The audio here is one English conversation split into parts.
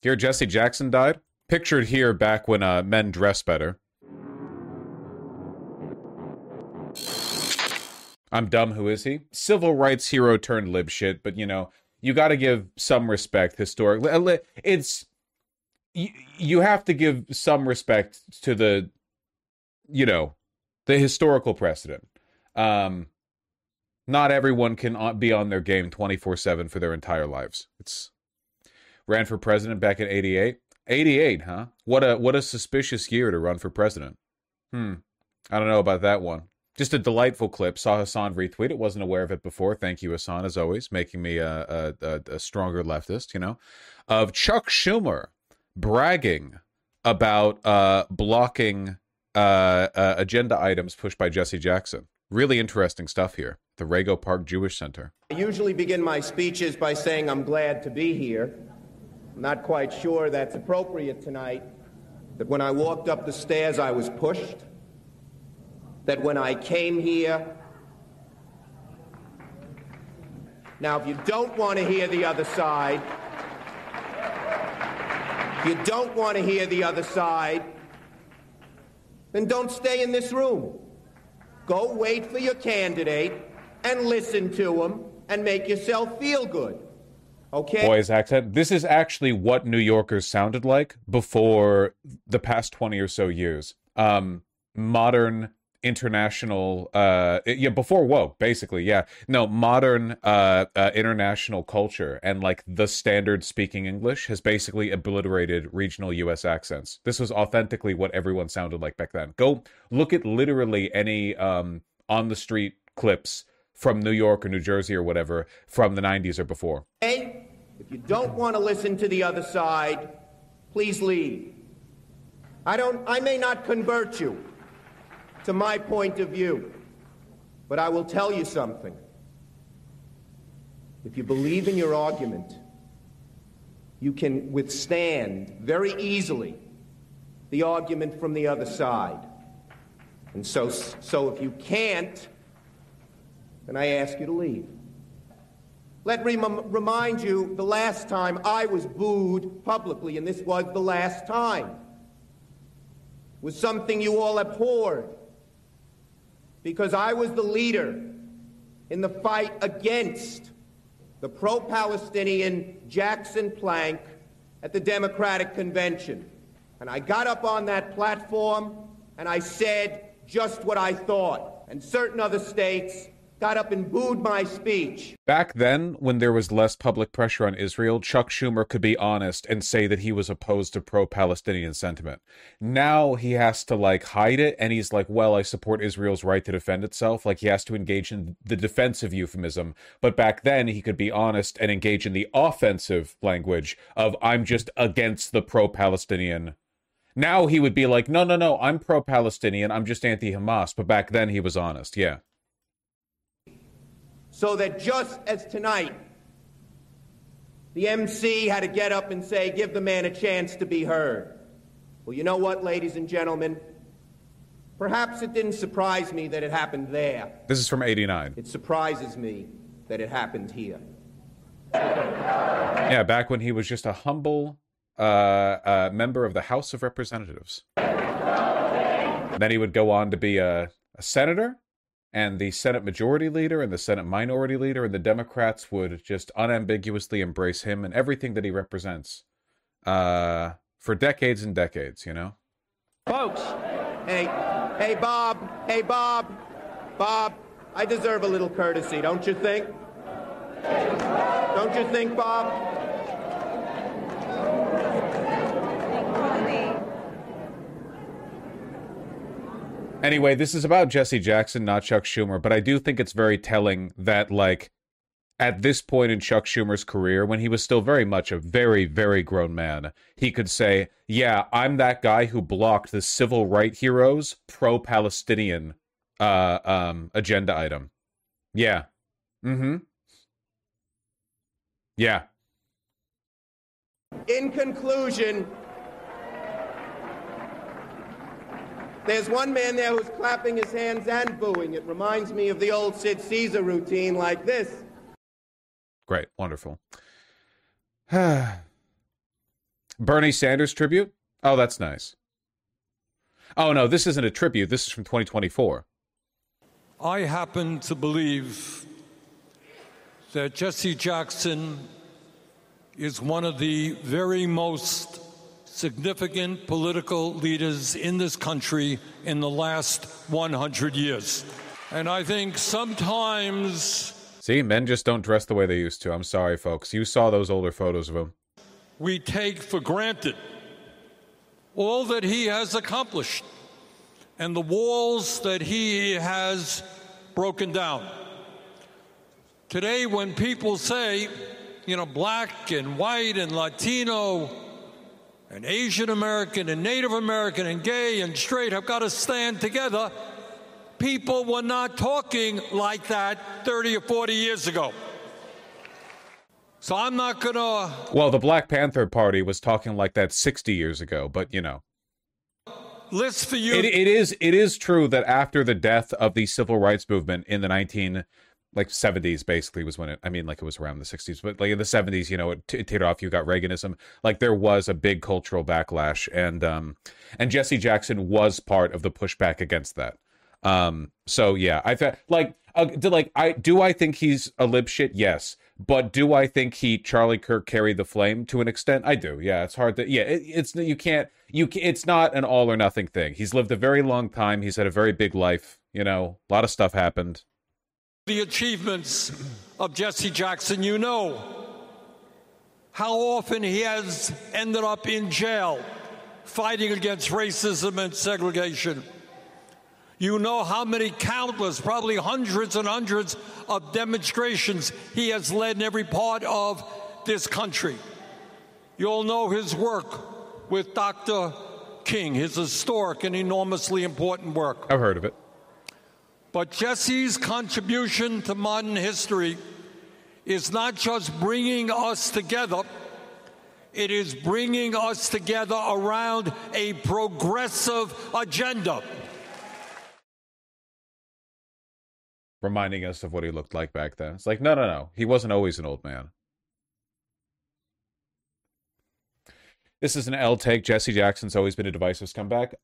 Here, Jesse Jackson died. Pictured here back when men dress better. I'm dumb, who is he? Civil rights hero turned lib shit, but you know, you gotta give some respect historically. It's... You have to give some respect to the, you know, the historical precedent. Not everyone can be on their game 24/7 for their entire lives. It's ran for president back in 88. 88, huh? What a suspicious year to run for president. I don't know about that one. Just a delightful clip. Saw Hassan retweet it. Wasn't aware of it before. Thank you, Hassan, as always, making me a stronger leftist, you know. Of Chuck Schumer bragging about blocking agenda items pushed by Jesse Jackson. Really interesting stuff here. The Rego Park Jewish Center. I usually begin my speeches by saying I'm glad to be here. I'm not quite sure that's appropriate tonight. That when I walked up the stairs, I was pushed. That when I came here... Now, if you don't want to hear the other side... If you don't want to hear the other side, then don't stay in this room. Go wait for your candidate and listen to him and make yourself feel good. Okay? Boy, his accent. This is actually what New Yorkers sounded like before the past 20 or so years. Modern international before woke, basically. Modern international culture and like the standard speaking English has basically obliterated regional US accents. This was authentically what everyone sounded like back then. Go look at literally any on the street clips from New York or New Jersey or whatever from the 90s or before. Hey, if you don't want to listen to the other side, please leave. I may not convert you to my point of view, but I will tell you something. If you believe in your argument, you can withstand very easily the argument from the other side. And so if you can't, then I ask you to leave. Let me remind you the last time I was booed publicly, and this was the last time, was something you all abhorred, because I was the leader in the fight against the pro-Palestinian Jackson Plank at the Democratic Convention. And I got up on that platform and I said just what I thought. And certain other states got up and booed my speech. Back then, when there was less public pressure on Israel, Chuck Schumer could be honest and say that he was opposed to pro-Palestinian sentiment. Now he has to, like, hide it, and he's like, well, I support Israel's right to defend itself. Like, he has to engage in the defensive euphemism. But back then, he could be honest and engage in the offensive language of, I'm just against the pro-Palestinian. Now he would be like, no, I'm pro-Palestinian, I'm just anti-Hamas. But back then, he was honest, yeah. So that just as tonight, the MC had to get up and say, give the man a chance to be heard. Well, you know what, ladies and gentlemen? Perhaps it didn't surprise me that it happened there. This is from 89. It surprises me that it happened here. Yeah, back when he was just a humble member of the House of Representatives. And then he would go on to be a senator, and the Senate Majority Leader and the Senate Minority Leader, and the Democrats would just unambiguously embrace him and everything that he represents for decades and decades, you know? Folks, hey, Bob, I deserve a little courtesy, don't you think? Don't you think, Bob? Anyway, this is about Jesse Jackson, not Chuck Schumer, but I do think it's very telling that, like, at this point in Chuck Schumer's career, when he was still very much a very, very grown man, he could say, yeah, I'm that guy who blocked the civil rights heroes pro-Palestinian agenda item. Yeah. Mm-hmm. Yeah. In conclusion, there's one man there who's clapping his hands and booing. It reminds me of the old Sid Caesar routine like this. Great. Wonderful. Bernie Sanders tribute? Oh, that's nice. Oh, no, this isn't a tribute. This is from 2024. I happen to believe that Jesse Jackson is one of the very most significant political leaders in this country in the last 100 years. And I think sometimes... See, men just don't dress the way they used to. I'm sorry, folks. You saw those older photos of him. We take for granted all that he has accomplished and the walls that he has broken down. Today, when people say, black and white and Latino and Asian American and Native American and gay and straight have got to stand together, people were not talking like that 30 or 40 years ago. So I'm not going to... Well, the Black Panther Party was talking like that 60 years ago, but, List for you... It is true that after the death of the civil rights movement in the 70s basically was when it was around the 60s, but like in the 70s, it teetered off. You got Reaganism. Like there was a big cultural backlash, and Jesse Jackson was part of the pushback against that. So yeah, I thought do I think he's a lib shit? Yes. But do I think Charlie Kirk carried the flame to an extent? I do. Yeah, it's hard to, it's not an all or nothing thing. He's lived a very long time. He's had a very big life. A lot of stuff happened. The achievements of Jesse Jackson, how often he has ended up in jail fighting against racism and segregation. You know how many countless, probably hundreds and hundreds of demonstrations he has led in every part of this country. You all know his work with Dr. King, his historic and enormously important work. I've heard of it. But Jesse's contribution to modern history is not just bringing us together, it is bringing us together around a progressive agenda. Reminding us of what he looked like back then. It's like, no. He wasn't always an old man. This is an L take. Jesse Jackson's always been a divisive scumbag.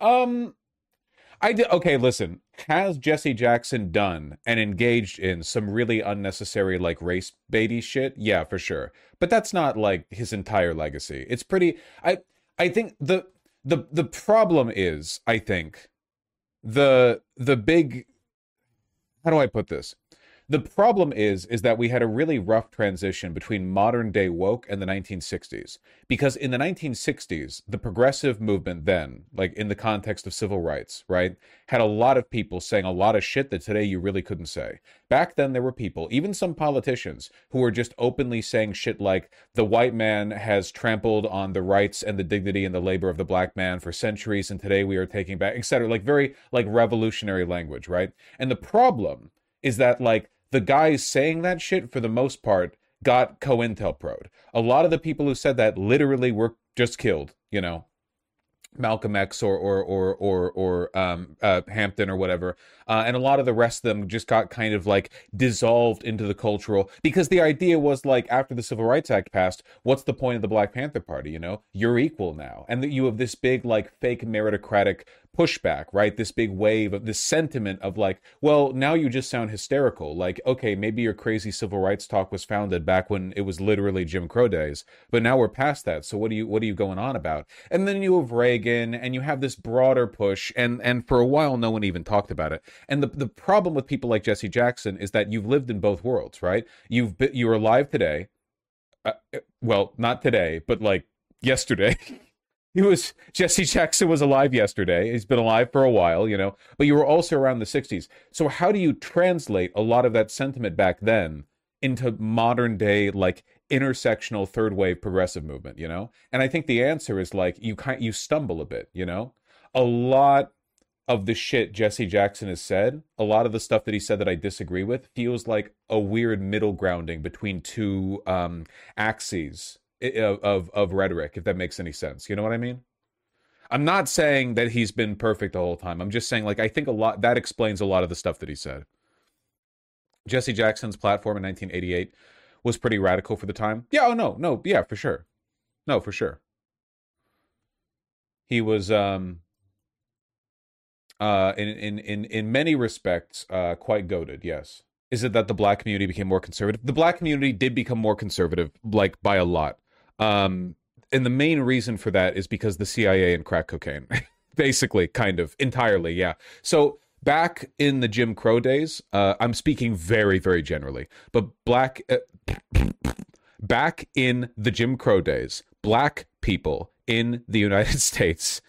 Okay, listen. Has Jesse Jackson done and engaged in some really unnecessary, race baity shit? Yeah, for sure. But that's not, his entire legacy. It's pretty... I think the problem is, I think, the big... How do I put this? The problem is that we had a really rough transition between modern day woke and the 1960s. Because in the 1960s, the progressive movement then, in the context of civil rights, right, had a lot of people saying a lot of shit that today you really couldn't say. Back then, there were people, even some politicians, who were just openly saying shit like, the white man has trampled on the rights and the dignity and the labor of the black man for centuries, and today we are taking back, etc. Very, revolutionary language, right? And the problem is that, the guys saying that shit, for the most part, got COINTELPRO'd. A lot of the people who said that literally were just killed, Malcolm X or Hampton or whatever. And a lot of the rest of them just got kind of dissolved into the cultural, because the idea was after the Civil Rights Act passed, what's the point of the Black Panther Party? You're equal now. And that you have this big fake meritocratic pushback, right? This big wave of this sentiment of well, now you just sound hysterical. Okay, maybe your crazy civil rights talk was founded back when it was literally Jim Crow days, but now we're past that. So what are you going on about? And then you have Reagan, and you have this broader push, and for a while no one even talked about it. And the problem with people like Jesse Jackson is that you've lived in both worlds, right? You're alive today. Well, not today, but yesterday. Jesse Jackson was alive yesterday. He's been alive for a while, but you were also around the 60s. So how do you translate a lot of that sentiment back then into modern day, intersectional third wave progressive movement, And I think the answer is you stumble a bit, A lot of the shit Jesse Jackson has said, a lot of the stuff that he said that I disagree with, feels like a weird middle grounding between two axes of rhetoric, if that makes any sense. You know what I mean? I'm not saying that he's been perfect the whole time. I'm just saying, I think a lot that explains a lot of the stuff that he said. Jesse Jackson's platform in 1988 was pretty radical for the time. Yeah, yeah, for sure. No, for sure. He was in many respects quite goated, yes. Is it that the black community became more conservative? The black community did become more conservative, like by a lot. And the main reason for that is because the CIA and crack cocaine. Basically, kind of, entirely, yeah. So back in the Jim Crow days, I'm speaking very, very generally, but back in the Jim Crow days, black people in the United States.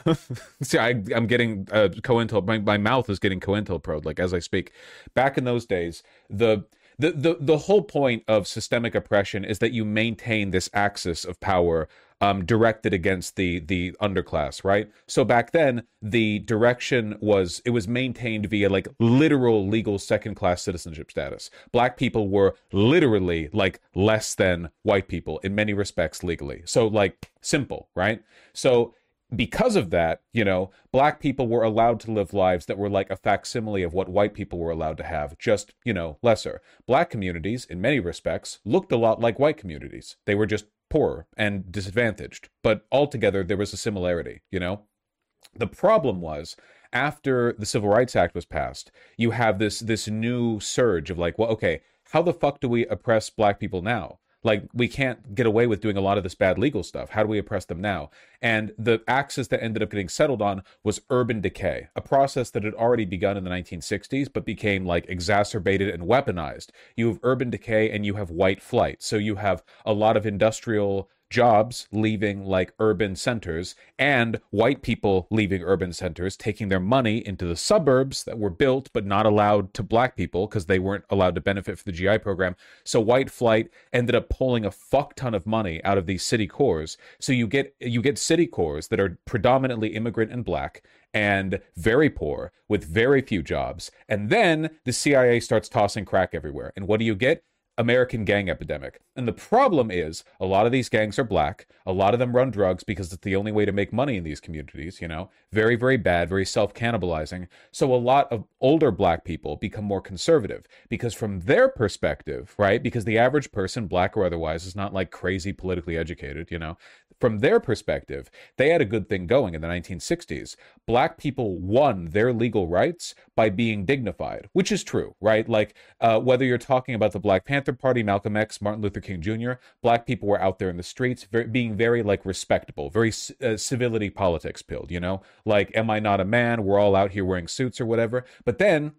See, I'm getting COINTEL. My mouth is getting COINTELPRO'd, like as I speak. Back in those days, the whole point of systemic oppression is that you maintain this axis of power directed against the underclass, right? So back then, the direction was maintained via like literal legal second-class citizenship status. Black people were literally like less than white people in many respects legally. So like simple, right? So because of that, you know, black people were allowed to live lives that were like a facsimile of what white people were allowed to have, just, you know, lesser. Black communities, in many respects, looked a lot like white communities. They were just poorer and disadvantaged, but altogether there was a similarity, you know? The problem was, after the Civil Rights Act was passed, you have this new surge of like, well, okay, how the fuck do we oppress black people now? Like, we can't get away with doing a lot of this bad legal stuff. How do we oppress them now? And the axis that ended up getting settled on was urban decay, a process that had already begun in the 1960s, but became like exacerbated and weaponized. You have urban decay and you have white flight. So you have a lot of industrial jobs leaving like urban centers and white people leaving urban centers, taking their money into the suburbs that were built but not allowed to black people because they weren't allowed to benefit from the GI program. So white flight ended up pulling a fuck ton of money out of these city cores. So you get city cores that are predominantly immigrant and black and very poor with very few jobs. And then the CIA starts tossing crack everywhere. And what do you get? American gang epidemic. And the problem is a lot of these gangs are black. A lot of them run drugs because it's the only way to make money in these communities, you know, very, very bad, very self-cannibalizing. So a lot of older black people become more conservative because from their perspective, right, because the average person, black or otherwise, is not like crazy politically educated, you know, from their perspective, they had a good thing going in the 1960s. Black people won their legal rights by being dignified, which is true, right? Like, whether you're talking about the Black Panther Party, Malcolm X, Martin Luther King Jr., black people were out there in the streets being very, like, respectable, very civility politics pilled, you know? Like, am I not a man? We're all out here wearing suits or whatever. But then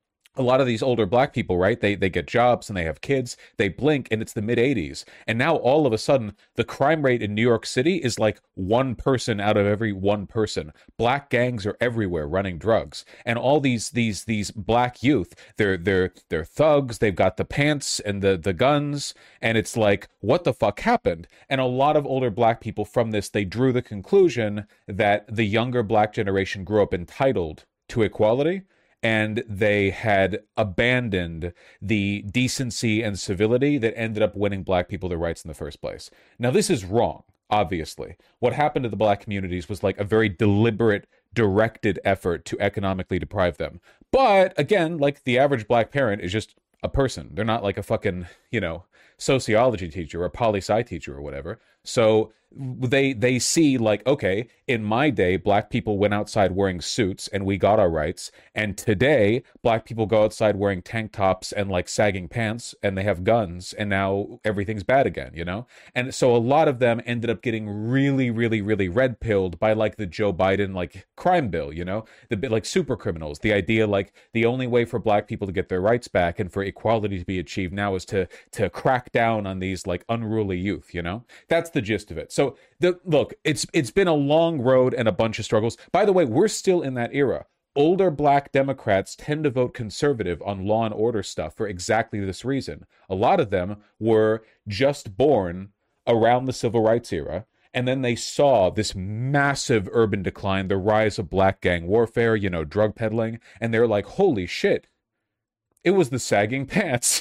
a lot of these older black people, right, they get jobs and they have kids, they blink, and it's the mid-'80s. And now all of a sudden, the crime rate in New York City is like one person out of every one person. Black gangs are everywhere running drugs. And all these black youth, they're thugs, they've got the pants and the guns, and it's like, what the fuck happened? And a lot of older black people from this, they drew the conclusion that the younger black generation grew up entitled to equality, and they had abandoned the decency and civility that ended up winning black people their rights in the first place. Now, this is wrong, obviously. What happened to the black communities was like a very deliberate, directed effort to economically deprive them. But again, like the average black parent is just a person. They're not like a fucking, you know, sociology teacher or poli-sci teacher or whatever. So they see like, okay, in my day, black people went outside wearing suits and we got our rights. And today, black people go outside wearing tank tops and like sagging pants and they have guns and now everything's bad again, you know? And so a lot of them ended up getting really, really, really red pilled by like the Joe Biden like crime bill, you know? The bit like super criminals. The idea like the only way for black people to get their rights back and for equality to be achieved now is to crack down on these like unruly youth, you know? That's the gist of it. So look, it's been a long road and a bunch of struggles. By the way, we're still in that era. Older black Democrats tend to vote conservative on law and order stuff for exactly this reason. A lot of them were just born around the civil rights era, and then they saw this massive urban decline, the rise of black gang warfare, you know, drug peddling, and they're like, holy shit, it was the sagging pants.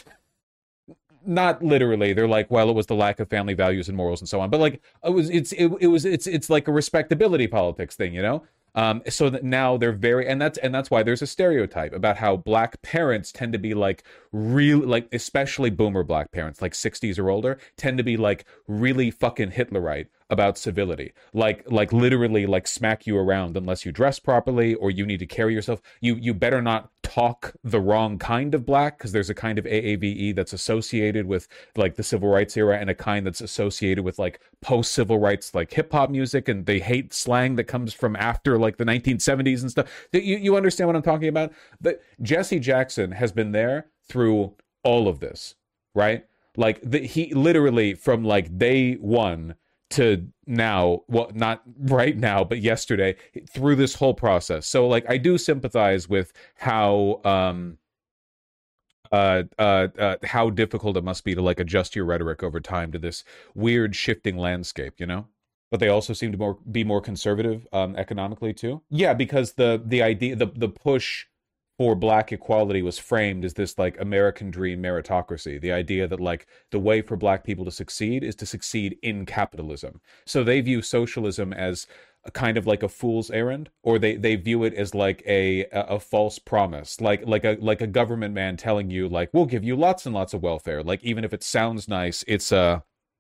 Not literally, they're like, well, it was the lack of family values and morals and so on, but like it's like a respectability politics thing, you know. So that now they're very, and that's why there's a stereotype about how black parents tend to be like really, like especially boomer black parents, like 60s or older, tend to be like really fucking Hitlerite about civility, like literally like smack you around unless you dress properly or you need to carry yourself. You better not talk the wrong kind of black, because there's a kind of AAVE that's associated with like the civil rights era and a kind that's associated with like post civil rights like hip hop music, and they hate slang that comes from after like the 1970s and stuff. You understand what I'm talking about? But Jesse Jackson has been there through all of this, right? Like he literally from like day one to now, well, not right now, but yesterday, through this whole process. So like I do sympathize with how difficult it must be to like adjust your rhetoric over time to this weird shifting landscape, you know? But they also seem to be more conservative economically too. Yeah, because the idea, the push for black equality was framed as this like American dream meritocracy. The idea that like the way for black people to succeed is to succeed in capitalism. So they view socialism as a kind of like a fool's errand, or they view it as like a false promise, like a government man telling you like, we'll give you lots and lots of welfare. Like even if it sounds nice, it's a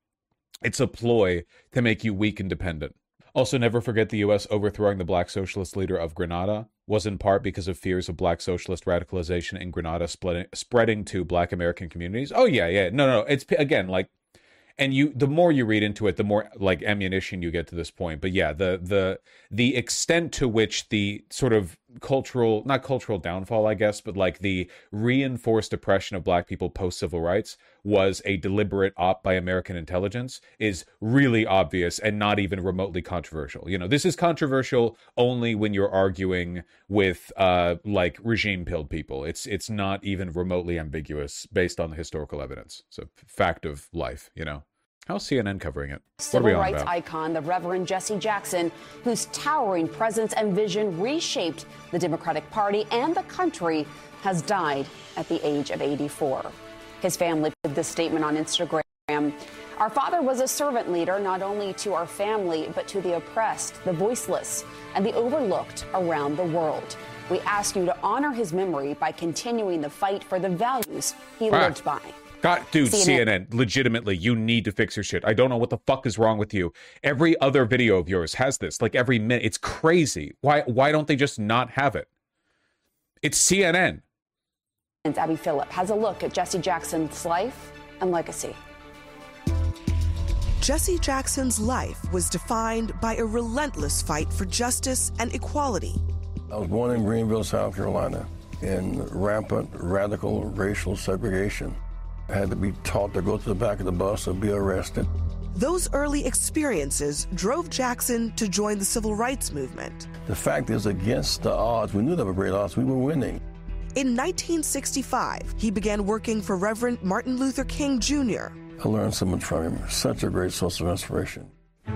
ploy to make you weak and dependent. Also, never forget the U.S. overthrowing the black socialist leader of Grenada was in part because of fears of black socialist radicalization in Grenada spreading to black American communities. Oh, yeah. No. It's, again, like, and the more you read into it, the more, like, ammunition you get to this point. But yeah, the extent to which the sort of not cultural downfall, I guess, but like the reinforced oppression of black people post-civil rights was a deliberate op by American intelligence is really obvious and not even remotely controversial. You know, this is controversial only when you're arguing with like regime-pilled people. It's not even remotely ambiguous based on the historical evidence. It's a fact of life, you know. How's CNN covering it? Civil rights icon, the Reverend Jesse Jackson, whose towering presence and vision reshaped the Democratic Party and the country, has died at the age of 84. His family put this statement on Instagram. Our father was a servant leader, not only to our family, but to the oppressed, the voiceless, and the overlooked around the world. We ask you to honor his memory by continuing the fight for the values he lived by. God, dude, CNN, legitimately, you need to fix your shit. I don't know what the fuck is wrong with you. Every other video of yours has this, like every minute. It's crazy. Why don't they just not have it? It's CNN. And Abby Phillip has a look at Jesse Jackson's life and legacy. Jesse Jackson's life was defined by a relentless fight for justice and equality. I was born in Greenville, South Carolina, in rampant, radical racial segregation. I had to be taught to go to the back of the bus or be arrested. Those early experiences drove Jackson to join the civil rights movement. The fact is, against the odds, we knew there were great odds, we were winning. In 1965, he began working for Reverend Martin Luther King Jr. I learned so much from him, such a great source of inspiration.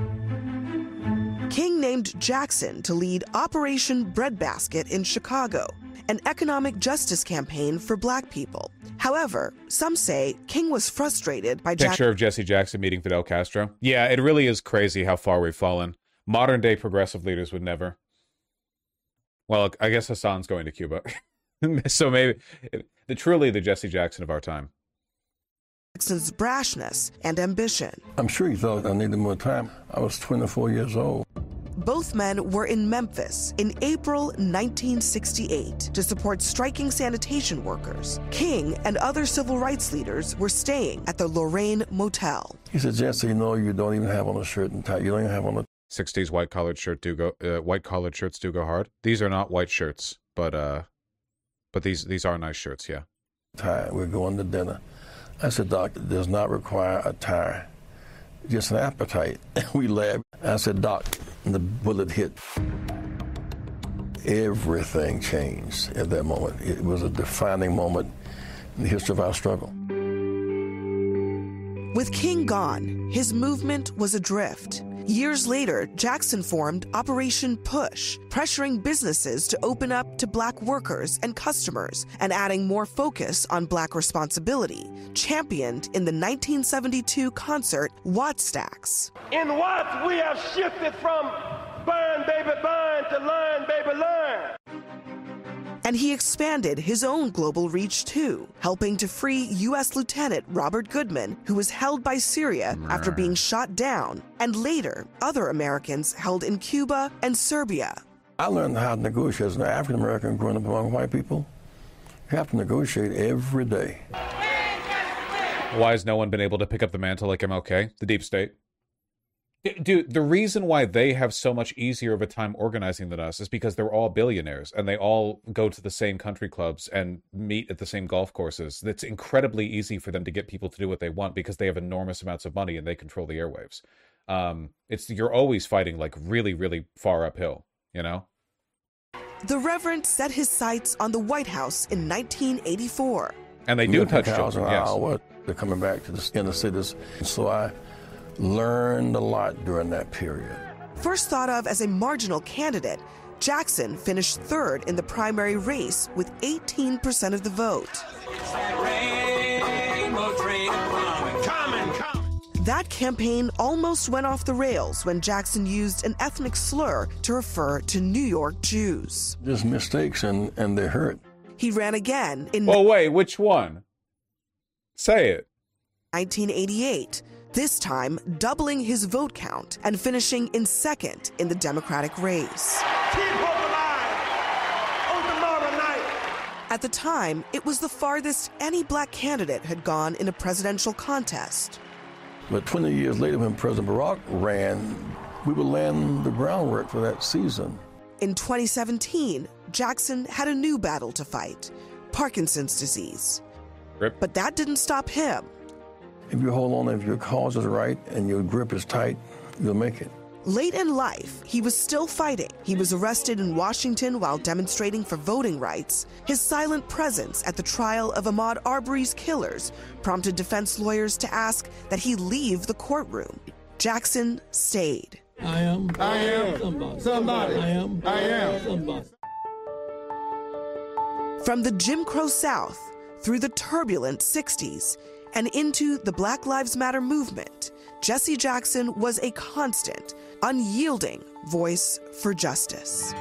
King named Jackson to lead Operation Breadbasket in Chicago, an economic justice campaign for black people. However, some say King was frustrated by Picture of Jesse Jackson meeting Fidel Castro. Yeah, it really is crazy how far we've fallen. Modern day progressive leaders would never. Well, I guess Hassan's going to Cuba. So maybe truly the Jesse Jackson of our time. Jackson's brashness and ambition. I'm sure he thought I needed more time. I was 24 years old. Both men were in Memphis in April 1968 to support striking sanitation workers. King and other civil rights leaders were staying at the Lorraine Motel. He said, Jesse, you know, you don't even have on a shirt and tie. You don't even have on a 60s white collared shirts do go hard. These are not white shirts, but these are nice shirts, yeah. Tie. We're going to dinner. I said, Doc, it does not require a tie, just an appetite. We laughed. I said, Doc, and the bullet hit. Everything changed at that moment. It was a defining moment in the history of our struggle. With King gone, his movement was adrift. Years later, Jackson formed Operation Push, pressuring businesses to open up to black workers and customers and adding more focus on black responsibility, championed in the 1972 concert Wattstax. In Watts, we have shifted from burn, baby, burn to learn, baby, learn. And he expanded his own global reach too, helping to free U.S. Lieutenant Robert Goodman, who was held by Syria after being shot down, and later other Americans held in Cuba and Serbia. I learned how to negotiate as an African American growing up among white people. You have to negotiate every day. Why has no one been able to pick up the mantle like MLK? The deep state. Dude, the reason why they have so much easier of a time organizing than us is because they're all billionaires and they all go to the same country clubs and meet at the same golf courses. It's incredibly easy for them to get people to do what they want because they have enormous amounts of money and they control the airwaves. You're always fighting like really, really far uphill, you know? The Reverend set his sights on the White House in 1984. And they do touch children, yes. They're coming back to the inner cities. So I learned a lot during that period. First thought of as a marginal candidate, Jackson finished third in the primary race with 18% of the vote. That campaign almost went off the rails when Jackson used an ethnic slur to refer to New York Jews. Just mistakes and they hurt. He ran again in wait, which one? Say it. 1988, this time doubling his vote count and finishing in second in the Democratic race. Keep hope alive on tomorrow night. At the time, it was the farthest any black candidate had gone in a presidential contest. But 20 years later, when President Barack ran, we were laying the groundwork for that season. In 2017, Jackson had a new battle to fight, Parkinson's disease. Rip. But that didn't stop him. If you hold on, if your cause is right and your grip is tight, you'll make it. Late in life, he was still fighting. He was arrested in Washington while demonstrating for voting rights. His silent presence at the trial of Ahmaud Arbery's killers prompted defense lawyers to ask that he leave the courtroom. Jackson stayed. I am somebody. I am somebody. From the Jim Crow South through the turbulent 60s and into the Black Lives Matter movement, Jesse Jackson was a constant, unyielding voice for justice.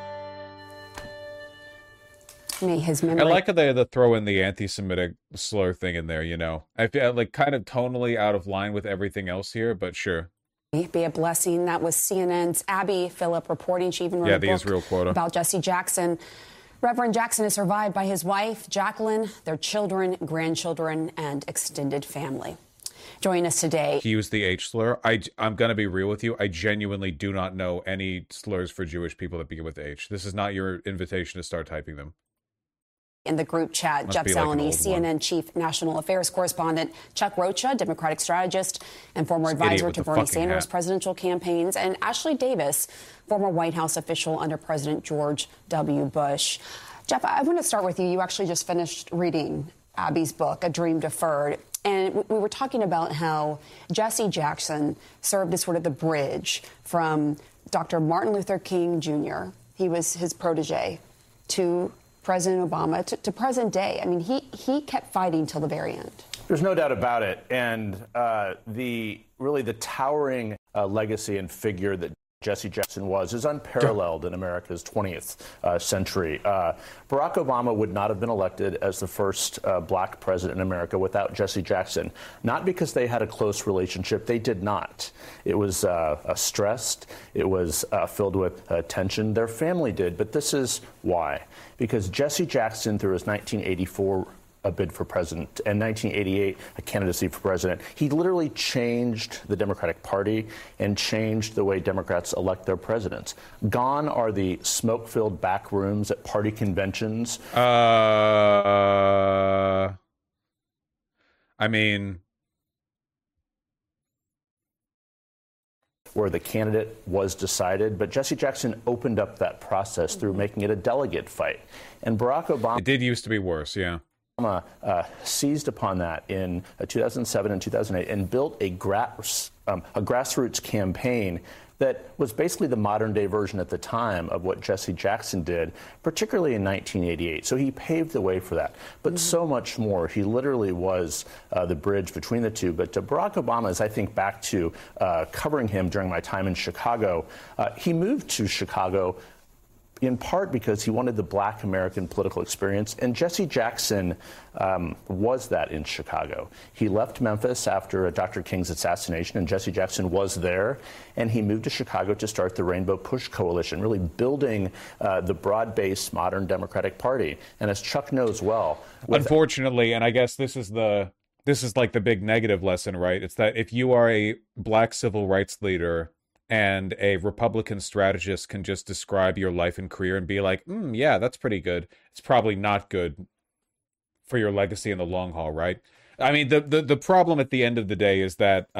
May his memory. I like how they had to throw in the anti-Semitic slur thing in there, you know. I feel like kind of tonally out of line with everything else here, but sure. Be a blessing. That was CNN's Abby Phillip reporting. She even wrote a the book Israel quota about Jesse Jackson. Reverend Jackson is survived by his wife, Jacqueline, their children, grandchildren, and extended family. Joining us today. He used the H slur. I'm going to be real with you. I genuinely do not know any slurs for Jewish people that begin with H. This is not your invitation to start typing them. In the group chat, Jeff Zeleny, CNN Chief National Affairs Correspondent, Chuck Rocha, Democratic strategist and former advisor to Bernie Sanders' presidential campaigns, and Ashley Davis, former White House official under President George W. Bush. Jeff, I want to start with you. You actually just finished reading Abby's book, A Dream Deferred. And we were talking about how Jesse Jackson served as sort of the bridge from Dr. Martin Luther King Jr., he was his protege, to President Obama, to present day. I mean, he kept fighting till the very end. There's no doubt about it. And the towering legacy and figure that Jesse Jackson is unparalleled in America's 20th century. Barack Obama would not have been elected as the first black president in America without Jesse Jackson. Not because they had a close relationship. They did not. It was stressed. It was filled with tension. Their family did. But this is why. Because Jesse Jackson, through his 1984 a bid for president, and 1988, a candidacy for president. He literally changed the Democratic Party and changed the way Democrats elect their presidents. Gone are the smoke-filled back rooms at party conventions. I mean, where the candidate was decided, but Jesse Jackson opened up that process through making it a delegate fight. And Barack Obama... It did used to be worse, yeah. Seized upon that in 2007 and 2008 and built a grassroots campaign that was basically the modern-day version at the time of what Jesse Jackson did, particularly in 1988. So he paved the way for that. But so much more. He literally was the bridge between the two. But to Barack Obama, as I think back to covering him during my time in Chicago, he moved to Chicago in part because he wanted the black American political experience. And Jesse Jackson was that in Chicago. He left Memphis after Dr. King's assassination, and Jesse Jackson was there. And he moved to Chicago to start the Rainbow Push Coalition, really building the broad-based modern Democratic Party. And as Chuck knows well, unfortunately, and I guess this is like the big negative lesson, right? It's that if you are a black civil rights leader and a Republican strategist can just describe your life and career and be like, yeah, that's pretty good, it's probably not good for your legacy in the long haul, right? I mean, the problem at the end of the day is that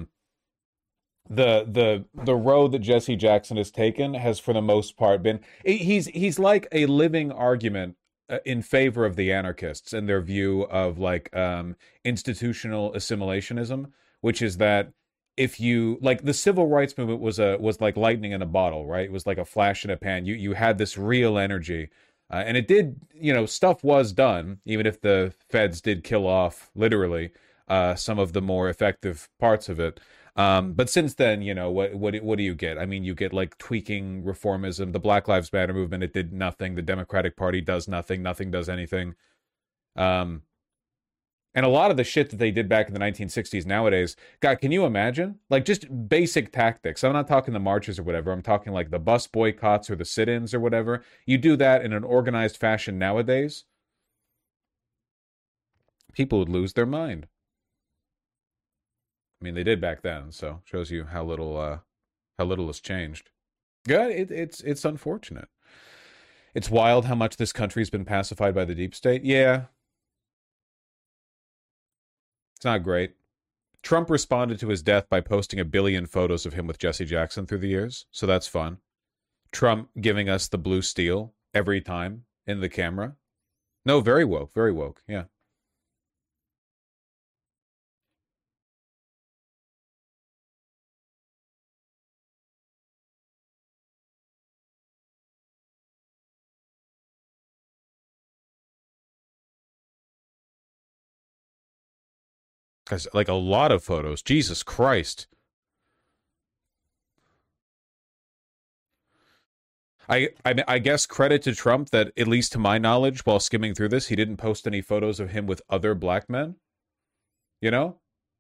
the road that Jesse Jackson has taken has, for the most part, been he's like a living argument in favor of the anarchists and their view of like institutional assimilationism, which is that if you like the civil rights movement was like lightning in a bottle, right? It was like a flash in a pan. You had this real energy, and it did, stuff was done, even if the feds did kill off literally some of the more effective parts of it. But since then, what do you get? I mean, you get like tweaking reformism. The Black Lives Matter movement, it did nothing. The Democratic Party does nothing. Nothing does anything. And a lot of the shit that they did back in the 1960s nowadays, God, can you imagine? Like just basic tactics. I'm not talking the marches or whatever. I'm talking like the bus boycotts or the sit-ins or whatever. You do that in an organized fashion nowadays, people would lose their mind. I mean, they did back then, so shows you how little has changed. Yeah, it's unfortunate. It's wild how much this country's been pacified by the deep state. Yeah. It's not great. Trump responded to his death by posting 1 billion photos of him with Jesse Jackson through the years, so that's fun. Trump giving us the blue steel every time in the camera. No, very woke, yeah. Guys, like a lot of photos. Jesus Christ. I guess credit to Trump that, at least to my knowledge, while skimming through this, he didn't post any photos of him with other black men. You know?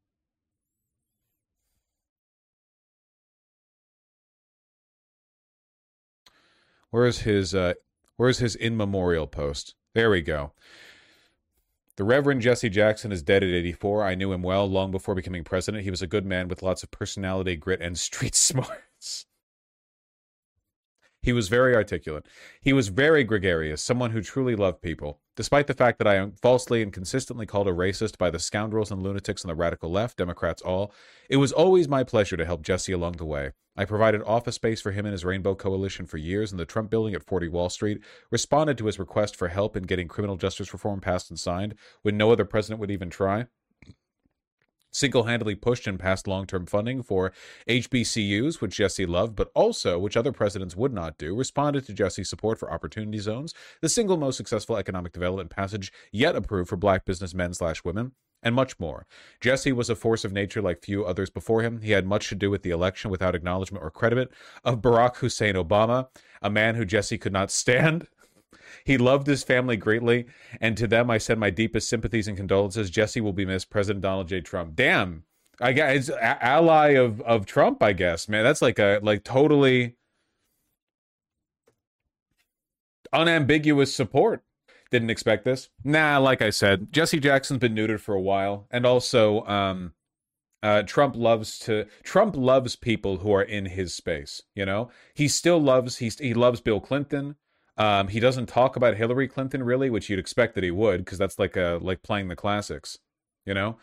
Where's his in memorial post? There we go. The Reverend Jesse Jackson is dead at 84. I knew him well long before becoming president. He was a good man with lots of personality, grit, and street smarts. He was very articulate. He was very gregarious, someone who truly loved people. Despite the fact that I am falsely and consistently called a racist by the scoundrels and lunatics on the radical left, Democrats all, it was always my pleasure to help Jesse along the way. I provided office space for him and his Rainbow Coalition for years, and the Trump building at 40 Wall Street responded to his request for help in getting criminal justice reform passed and signed when no other president would even try. Single-handedly pushed and passed long-term funding for HBCUs, which Jesse loved, but also, which other presidents would not do, responded to Jesse's support for Opportunity Zones, the single most successful economic development passage yet approved for black businessmen/women, and much more. Jesse was a force of nature like few others before him. He had much to do with the election without acknowledgement or credit of Barack Hussein Obama, a man who Jesse could not stand. He loved his family greatly, and to them I send my deepest sympathies and condolences. Jesse will be missed. President Donald J. Trump. Damn, I guess ally of Trump. I guess, man, that's like totally unambiguous support. Didn't expect this. Nah, like I said, Jesse Jackson's been neutered for a while, and also Trump loves people who are in his space. You know, he loves Bill Clinton. He doesn't talk about Hillary Clinton really, which you'd expect that he would, because that's like playing the classics, you know.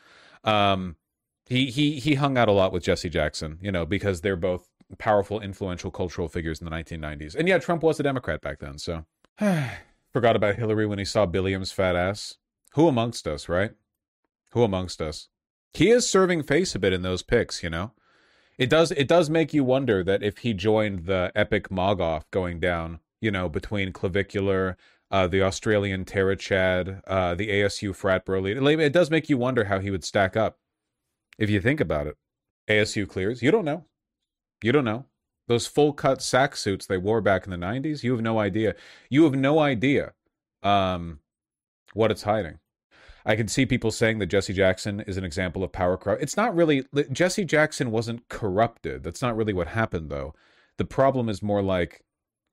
He hung out a lot with Jesse Jackson, you know, because they're both powerful, influential cultural figures in the 1990s. And yeah, Trump was a Democrat back then, so forgot about Hillary when he saw Billiam's fat ass. Who amongst us, right? Who amongst us? He is serving face a bit in those pics, you know. It does make you wonder that if he joined the epic Mog-Off going down, you know, between Clavicular, the Australian Terra Chad, the ASU frat bro leader. It does make you wonder how he would stack up if you think about it. ASU clears. You don't know. Those full cut sack suits they wore back in the 90s, you have no idea. You have no idea what it's hiding. I can see people saying that Jesse Jackson is an example of power corrupt. It's not really. Jesse Jackson wasn't corrupted. That's not really what happened, though. The problem is more like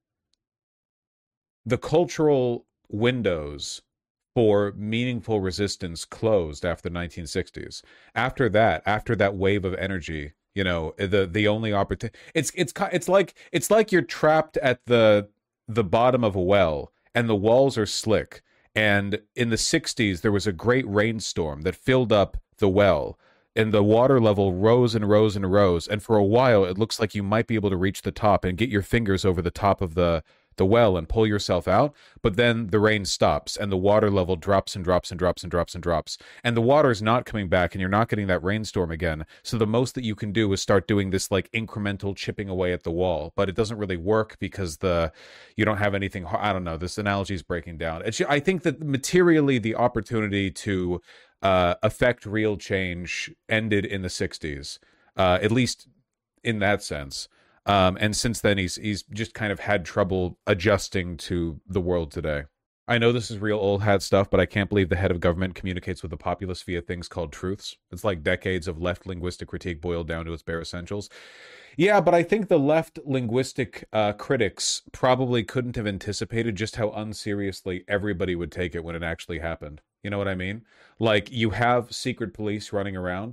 the cultural windows for meaningful resistance closed after the 1960s. After that wave of energy, you know, the only opportunity. It's like you're trapped at the bottom of a well and the walls are slick. And in the 60s, there was a great rainstorm that filled up the well, and the water level rose and rose and rose. And for a while, it looks like you might be able to reach the top and get your fingers over the top of the well and pull yourself out. But then the rain stops and the water level drops and drops and drops and drops and drops. And the water is not coming back and you're not getting that rainstorm again. So the most that you can do is start doing this like incremental chipping away at the wall. But it doesn't really work because you don't have anything. I don't know. This analogy is breaking down. I think that materially the opportunity to affect real change ended in the 60s, at least in that sense. And since then, he's just kind of had trouble adjusting to the world today. I know this is real old hat stuff, but I can't believe the head of government communicates with the populace via things called truths. It's like decades of left linguistic critique boiled down to its bare essentials. Yeah, but I think the left linguistic critics probably couldn't have anticipated just how unseriously everybody would take it when it actually happened. You know what I mean? Like, you have secret police running around,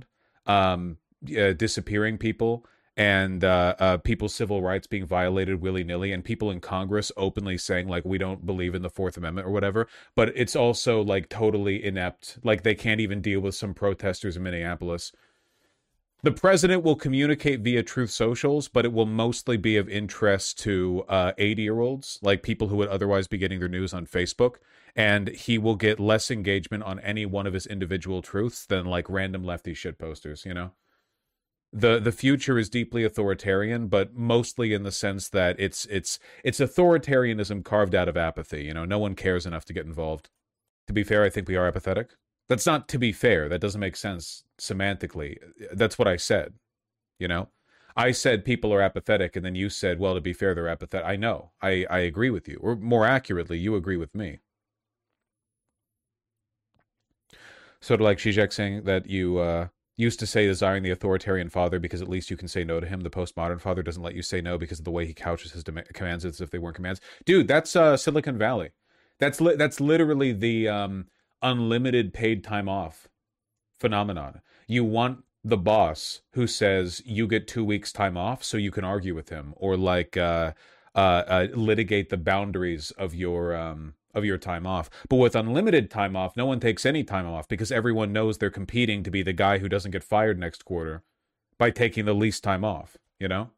disappearing people, and people's civil rights being violated willy-nilly, and people in Congress openly saying, like, we don't believe in the Fourth Amendment or whatever, but it's also, like, totally inept. Like, they can't even deal with some protesters in Minneapolis. The president will communicate via Truth Socials, but it will mostly be of interest to 80-year-olds, like people who would otherwise be getting their news on Facebook, and he will get less engagement on any one of his individual truths than, like, random lefty shitposters, you know? The future is deeply authoritarian, but mostly in the sense that it's authoritarianism carved out of apathy. You know, no one cares enough to get involved. To be fair, I think we are apathetic. That's not to be fair. That doesn't make sense semantically. That's what I said. You know, I said people are apathetic, and then you said, well, to be fair, they're apathetic. I know. I agree with you. Or more accurately, you agree with me. Sort of like Zizek saying that you used to say desiring the authoritarian father because at least you can say no to him. The postmodern father doesn't let you say no because of the way he couches his commands as if they weren't commands. Dude, that's Silicon Valley. That's literally the unlimited paid time off phenomenon. You want the boss who says you get 2 weeks time off so you can argue with him, or like litigate the boundaries of your time off. But with unlimited time off, no one takes any time off because everyone knows they're competing to be the guy who doesn't get fired next quarter by taking the least time off, you know?